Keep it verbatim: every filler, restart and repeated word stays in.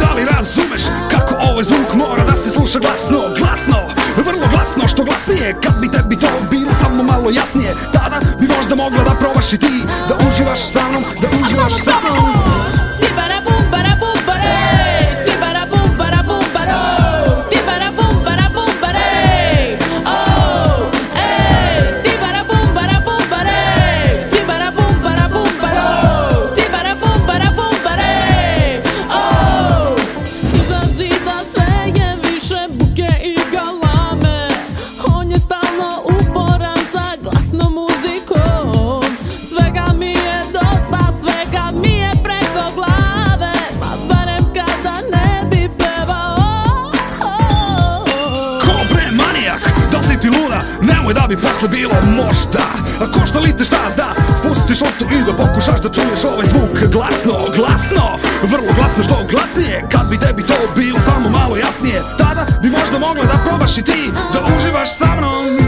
da li razumeš kako ovaj zvuk mora da se sluša glasno, glasno, vrlo glasno, što glasnije. Kad bi tebi to bilo samo malo jasnije, tada bi možda mogla da probaš i ti, da uživaš sa mnom, da uživaš sa mnom. Nemoj da bi posle bilo možda, ko što li te šta da spustiš loptu i da pokušaš da čuješ ovaj zvuk glasno, glasno, vrlo glasno, što glasnije. Kad bi tebi to bilo samo malo jasnije, tada bi možda mogla da probaš i ti, da uživaš sa mnom.